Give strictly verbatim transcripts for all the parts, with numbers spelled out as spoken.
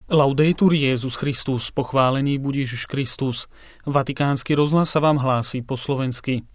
Laudetur Jesus Christus, pochválený buď Ježiš Kristus. Vatikánsky rozhlas sa vám hlási po slovensky.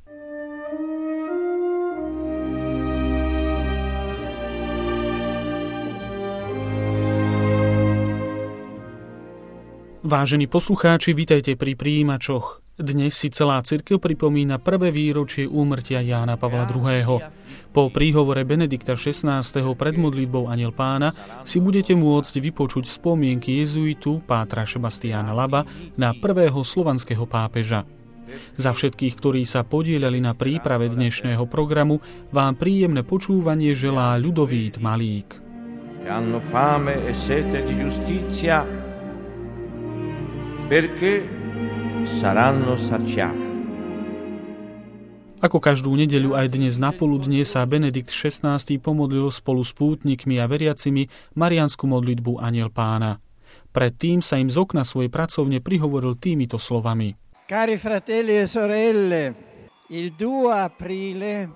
Vážení poslucháči, vitajte pri prijímačoch. Dnes si celá cirkev pripomína prvé výročie úmrtia Jána Pavla druhého. Po príhovore Benedikta šestnásteho pred modlitbou Anjel Pána si budete môcť vypočuť spomienky jezuitu pátra Sebastiána Laba na prvého slovanského pápeža. Za všetkých, ktorí sa podieľali na príprave dnešného programu, vám príjemné počúvanie želá Ľudovít Malík. Hanno fame e sete di giustizia perché saranno saciati. Ako každú nedeľu aj dnes napoludnie sa Benedikt šestnásty pomodlil spolu s pútnikmi a veriacimi mariánsku modlitbu Anjel Pána. Predtým sa im z okna svojej pracovne prihovoril týmito slovami. Cari fratelli e sorelle, il due aprile.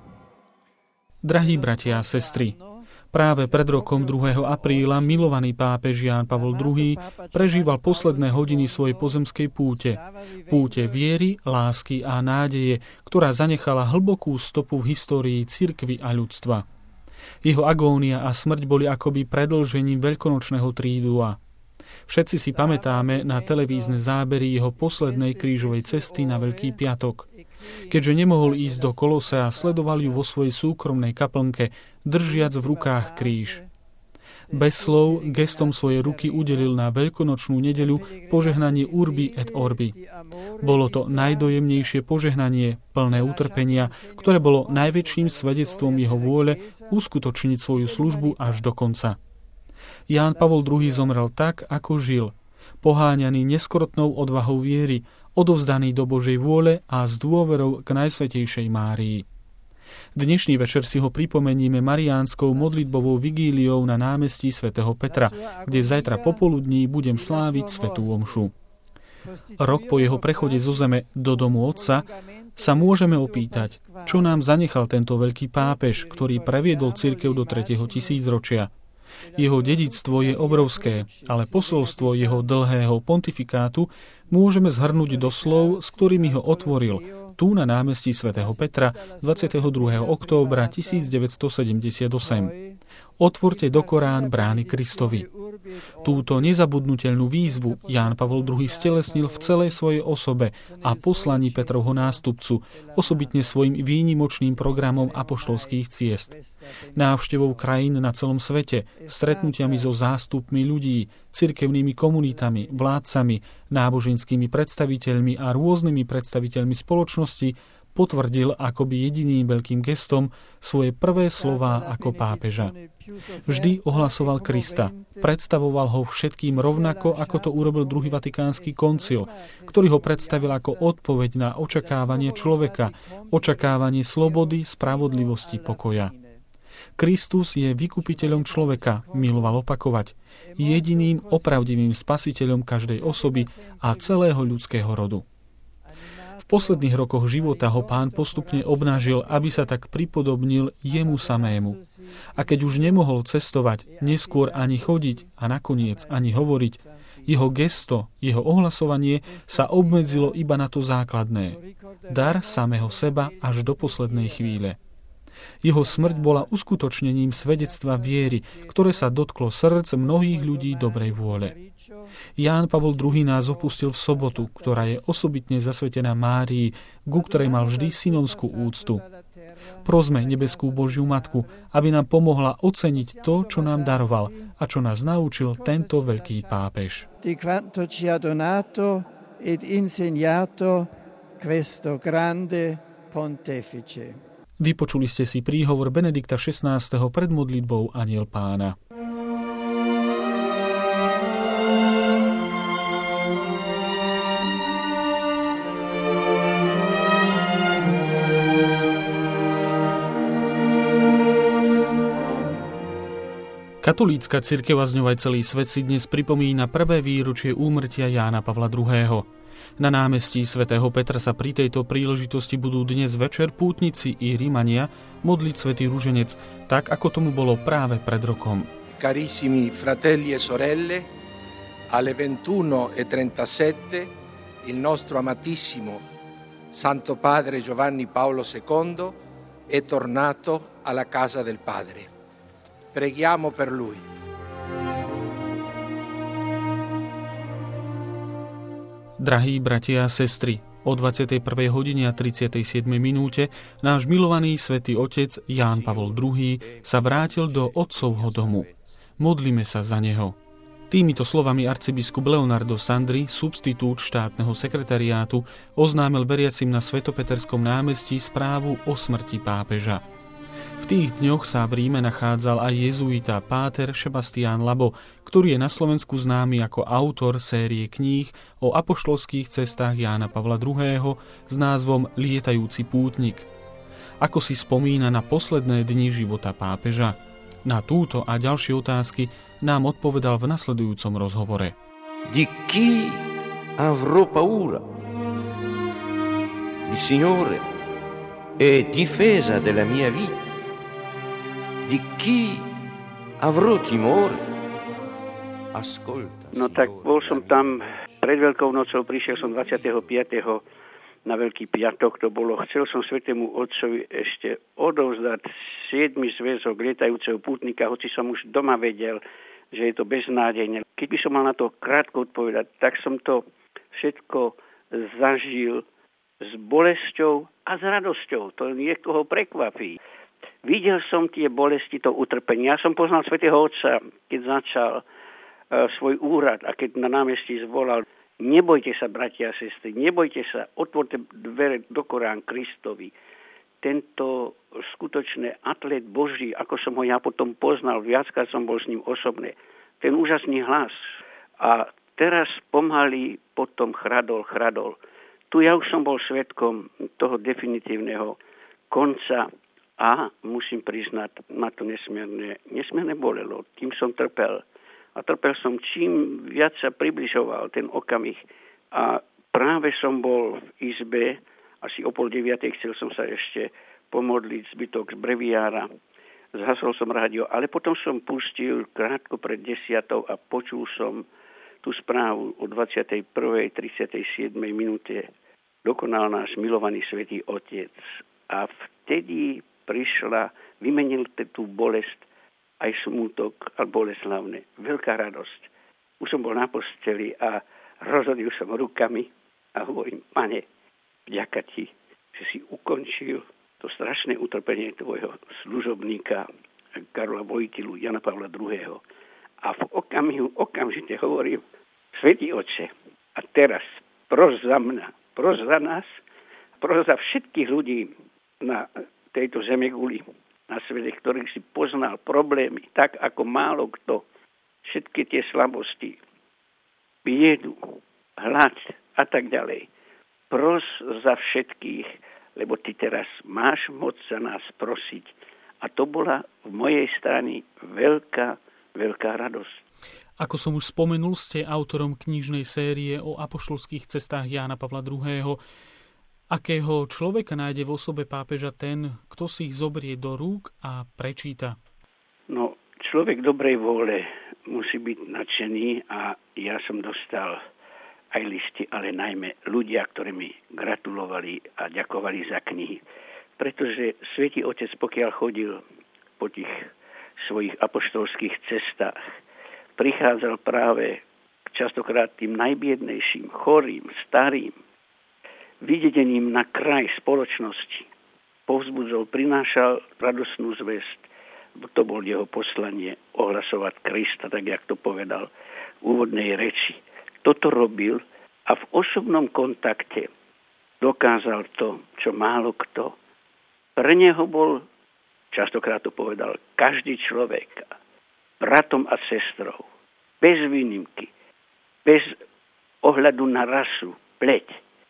Drahí bratia a sestry, práve pred rokom druhého apríla milovaný pápež Ján Pavol druhý prežíval posledné hodiny svojej pozemskej púte. Púte viery, lásky a nádeje, ktorá zanechala hlbokú stopu v histórii cirkvi a ľudstva. Jeho agónia a smrť boli akoby predĺžením veľkonočného trídua. Všetci si pamätáme na televízne zábery jeho poslednej krížovej cesty na Veľký piatok. Keďže nemohol ísť do Kolosea, sledoval ju vo svojej súkromnej kaplnke, držiac v rukách kríž. Bez slov gestom svojej ruky udelil na veľkonočnú nedeľu požehnanie Urbi et Orbi. Bolo to najdojemnejšie požehnanie, plné utrpenia, ktoré bolo najväčším svedectvom jeho vôle uskutočniť svoju službu až do konca. Ján Pavol druhý zomrel tak, ako žil, poháňaný neskrotnou odvahou viery, odovzdaný do Božej vôle a s dôverou k Najsvätejšej Márii. Dnešný večer si ho pripomeníme mariánskou modlitbovou vigíliou na námestí svätého Petra, kde zajtra popoludní budem sláviť svätú omšu. Rok po jeho prechode zo zeme do domu Otca sa môžeme opýtať, čo nám zanechal tento veľký pápež, ktorý previedol cirkev do tretieho tisícročia. Jeho dedičstvo je obrovské, ale posolstvo jeho dlhého pontifikátu môžeme zhrnúť do slov, s ktorými ho otvoril tu na námestí svätého Petra dvadsiateho druhého októbra tisícdeväťstosedemdesiatosem. Otvorte do Korán brány Kristovi. Túto nezabudnutelnú výzvu Ján Pavol druhý stelesnil v celej svojej osobe a poslaní Petrovho nástupcu, osobitne svojim výnimočným programom apoštolských ciest. Návštevou krajín na celom svete, stretnutiami so zástupmi ľudí, cirkevnými komunitami, vládcami, náboženskými predstaviteľmi a rôznymi predstaviteľmi spoločnosti potvrdil akoby jediným veľkým gestom svoje prvé slová ako pápeža. Vždy ohlasoval Krista, predstavoval ho všetkým rovnako, ako to urobil druhý vatikánsky koncil, ktorý ho predstavil ako odpoveď na očakávanie človeka, očakávanie slobody, spravodlivosti, pokoja. Kristus je vykupiteľom človeka, miloval opakovať, jediným opravdivým spasiteľom každej osoby a celého ľudského rodu. V posledných rokoch života ho Pán postupne obnažil, aby sa tak pripodobnil jemu samému. A keď už nemohol cestovať, neskôr ani chodiť a nakoniec ani hovoriť, jeho gesto, jeho ohlasovanie sa obmedzilo iba na to základné. Dar samého seba až do poslednej chvíle. Jeho smrť bola uskutočnením svedectva viery, ktoré sa dotklo srdc mnohých ľudí dobrej vôle. Ján Pavol druhý nás opustil v sobotu, ktorá je osobitne zasvetená Márii, ku ktorej mal vždy synovskú úctu. Prosme nebeskú Božiu Matku, aby nám pomohla oceniť to, čo nám daroval a čo nás naučil tento veľký pápež. Di quanto ci ha donato ed insegnato questo grande pontefice. Vypočuli ste si príhovor Benedikta šestnásteho pred modlitbou Anjel Pána. Katolícka cirkev a z ňou aj celý svet si dnes pripomína prvé výročie úmrtia Jána Pavla druhého. Na námestí svätého Petra sa pri tejto príležitosti budú dnes večer pútnici i Rímania modliť svätý ruženec, tak ako tomu bolo práve pred rokom. Carissimi fratelli e sorelle, alle ventuno e trentasette il nostro amatissimo Santo Padre Giovanni Paolo secondo è tornato alla casa del Padre. Preghiamo per lui. Drahí bratia a sestry, o dvadsiatej prvej hodine a tridsiatej siedmej minúte náš milovaný svätý otec Ján Pavol druhý. sa vrátil do otcovho domu. Modlíme sa za neho. Týmito slovami arcibiskup Leonardo Sandri, substitút štátneho sekretariátu, oznámil veriacim na Svetopeterskom námestí správu o smrti pápeža. V tých dňoch sa v Ríme nachádzal aj jezuita páter Sebastián Labo, ktorý je na Slovensku známy ako autor série kníh o apoštolských cestách Jána Pavla druhého. s názvom Lietajúci pútnik. Ako si spomína na posledné dni života pápeža? Na túto a ďalšie otázky nám odpovedal v nasledujúcom rozhovore. Di chi avrò paura? Il Signore è difesa della mia vita. Di chi avrò timore? Ascolta. No tak bol som tam pred Veľkou nocou, prišiel som dvadsiateho piateho na Veľký piatok, to bolo. Chcel som Svätému Otcovi ešte odovzdať siedmy zväzok lietajúceho pútnika, hoci som už doma vedel, že je to beznádejné. Keď by som mal na to krátko odpovedať, tak som to všetko zažil s bolesťou a s radosťou. To niekoho prekvapí. Videl som tie bolesti, to utrpenie. Ja som poznal Svätého Otca, keď začal uh, svoj úrad a keď na námestí zvolal: nebojte sa, bratia a sestry, nebojte sa, otvorte dvere do Korán Kristovi. Tento skutočný atlet Boží, ako som ho ja potom poznal, viackrát som bol s ním osobne, ten úžasný hlas. A teraz pomaly potom chradol, chradol. Tu ja už som bol svedkom toho definitívneho konca a musím priznať, ma to nesmierne, nesmierne bolelo. Tým som trpel. A trpel som, čím viac sa približoval ten okamih. A práve som bol v izbe, asi o pol deviatej chcel som sa ešte pomodliť zbytok z breviára. Zhasol som rádio, ale potom som pustil krátko pred desiatou a počul som tú správu o dvadsiatej prvej tridsiatej siedmej minúte. Dokonal náš milovaný Svätý Otec. A vtedy prišla, vymenil tú bolesť aj smútok a bolesť hlavne. Veľká radosť. Už som bol na posteli a rozhodil som rukami a hovorím: Pane, vďaka ti, že si ukončil to strašné utrpenie tvojho služobníka Karola Vojtilu, Jana Pavla druhého. A v okamihu okamžite hovorím: Svätý Otče, a teraz pros za mňa, pros za nás, pros za všetkých ľudí na tejto zemeguli, na svete, ktorých si poznal problémy, tak ako málo kto, všetky tie slabosti, biedu, hlad a tak ďalej. Pros za všetkých, lebo ty teraz máš moc za nás prosiť. A to bola v mojej strane veľká, veľká radosť. Ako som už spomenul, ste autorom knižnej série o apoštolských cestách Jána Pavla druhého. Akého človeka nájde v osobe pápeža ten, kto si ich zobrie do rúk a prečíta? No, človek dobrej vôle musí byť nadšený a ja som dostal aj listy, ale najmä ľudia, ktorí mi gratulovali a ďakovali za knihy. Pretože Svätý Otec, pokiaľ chodil po tých svojich apoštolských cestách, prichádzal práve častokrát tým najbiednejším, chorým, starým, videním na kraj spoločnosti. Povzbudzol, prinášal radosnú zvesť. To bol jeho poslanie, ohlasovať Krista, tak jak to povedal v úvodnej reči. Toto robil a v osobnom kontakte dokázal to, čo málo kto. Pre neho bol, častokrát to povedal, každý človek bratom a sestrou, bez výnimky, bez ohľadu na rasu, pleť,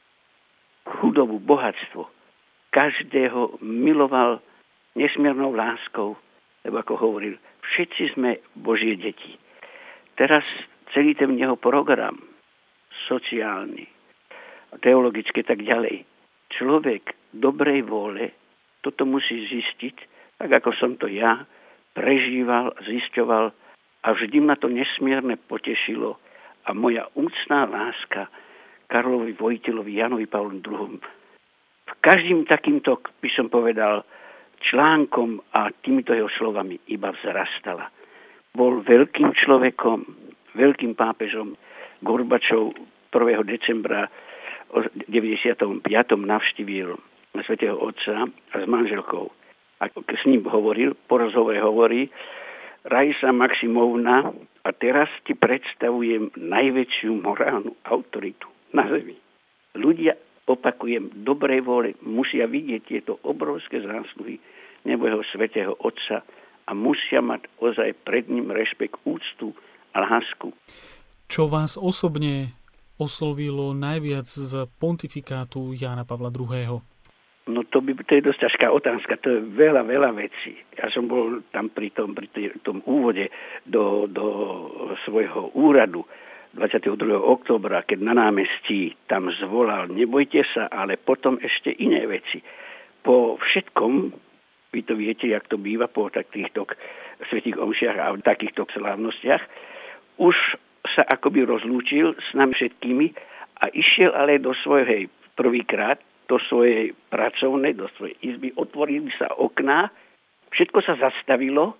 chudobu, bohatstvo. Každého miloval nesmiernou láskou, lebo ako hovoril, všetci sme Božie deti. Teraz celý ten jeho program, sociálny, teologický tak ďalej, človek dobrej vôle toto musí zistiť, tak ako som to ja prežíval, zisťoval a vždy ma to nesmierne potešilo a moja úctná láska Karlovi Vojtilovi, Jánovi Pavlovi druhom. V každým takýmto, by som povedal, článkom a týmito jeho slovami iba vzrastala. Bol veľkým človekom, veľkým pápežom. Gorbačov prvého decembra deväťdesiatom piatom navštívil svätého Otca a s manželkou. A s ním hovoril, po rozhovore hovorí: Raisa Maximovna, a teraz ti predstavujem najväčšiu morálnu autoritu na zemi. Ľudia, opakujem, dobrej vôle musia vidieť tieto obrovské zásluhy nebojho svätého Otca a musia mať ozaj pred ním rešpekt, úctu a lásku. Čo vás osobne oslovilo najviac z pontifikátu Jána Pavla druhého? No to, by, to je dosť ťažká otázka, to je veľa, veľa vecí. Ja som bol tam pri tom, pri tom úvode do, do svojho úradu dvadsiateho druhého októbra, keď na námestí tam zvolal: nebojte sa, ale potom ešte iné veci. Po všetkom, vy to viete, jak to býva po takýchto svätých omšiach a takýchto slávnostiach, už sa akoby rozlúčil s nami všetkými a išiel ale do svojej prvýkrát, do svojej pracovnej, do svojej izby, otvorili sa okná, všetko sa zastavilo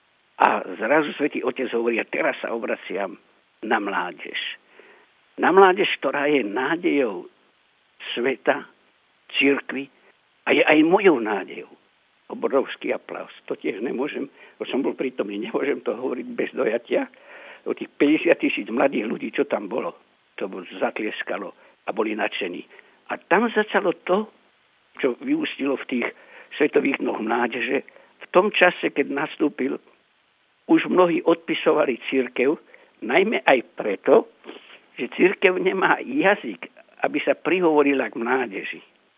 a zrazu svätý Otec hovorí: a teraz sa obraciam na mládež. Na mládež, ktorá je nádejou sveta, cirkvi a je aj mojou nádejou. Obrovský aplaus. To tiež nemôžem, bo som bol prítomný, nemôžem to hovoriť bez dojatia. O tých päťdesiat tisíc mladých ľudí, čo tam bolo, to zatlieskalo a boli nadšení. A tam začalo to, čo vyústilo v tých svetových dňoch mládeže. V tom čase, keď nastúpil, už mnohí odpisovali cirkev, najmä aj preto, že cirkev nemá jazyk, aby sa prihovorila k mládeži.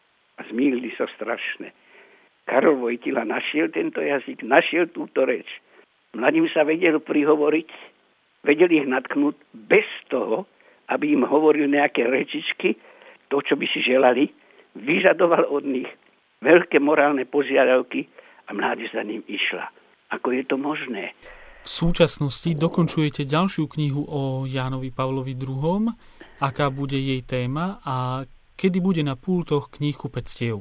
A zmýlili sa strašne. Karol Vojtila našiel tento jazyk, našiel túto reč. Mladým sa vedel prihovoriť, vedel ich natknúť bez toho, aby im hovoril nejaké rečičky, to, čo by si želali, vyžadoval od nich veľké morálne požiadavky a mládež za ním išla. Ako je to možné? V súčasnosti dokončujete ďalšiu knihu o Jánovi Pavlovi druhom. Aká bude jej téma a kedy bude na pultoch knihkupectiev?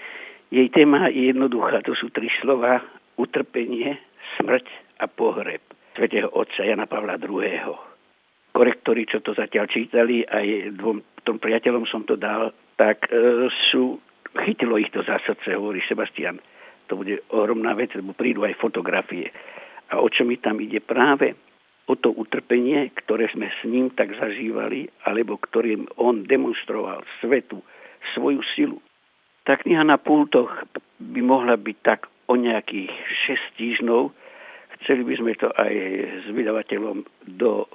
Jej téma je jednoduchá. To sú tri slova: utrpenie, smrť a pohreb svätého Otca Jana Pavla druhého. Korektori, čo to zatiaľ čítali, aj dvom tom priateľom som to dal, tak e, sú, chytilo ich to za srdce, hovorí Sebastian. To bude ohromná vec, lebo prídu aj fotografie. A o čo mi tam ide? Práve o to utrpenie, ktoré sme s ním tak zažívali, alebo ktorým on demonstroval svetu, svoju silu. Tá kniha na pultoch by mohla byť tak o nejakých šesť týždňov. Chceli by sme to aj s vydavateľom do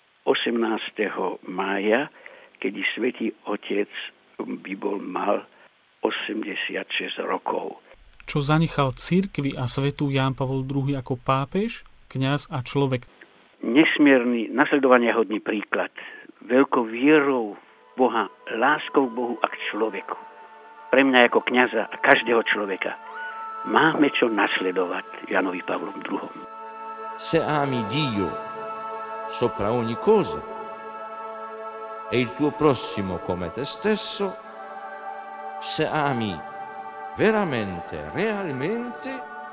osemnásteho mája, kedy svätý Otec by bol mal osemdesiatšesť rokov. Čo zanechal cirkvi a svetu Ján Pavol druhý ako pápež, kňaz a človek? Nesmierny, nasledovaniahodný príklad. Veľkou vierou Boha, láskou k Bohu a k človeku. Pre mňa ako kňaza a každého človeka máme čo nasledovať Jánovi Pavlom druhom. Se ami Dio sopra ogni cosa e il tuo prossimo come te stesso, se ami veramente, realmente,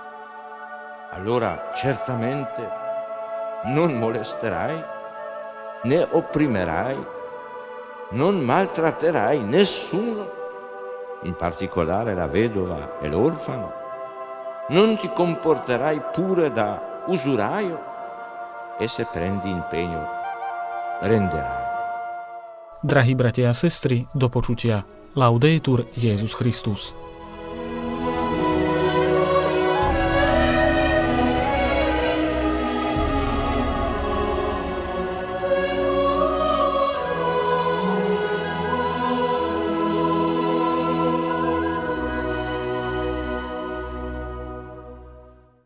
allora certamente non molesterai, né opprimerai, non maltratterai nessuno, in particolare la vedova e l'orfano, non ti comporterai pure da usuraio e se prendi impegno renderai. Drahí bratia a sestry, do počutia. Laudetur Jesus Christus.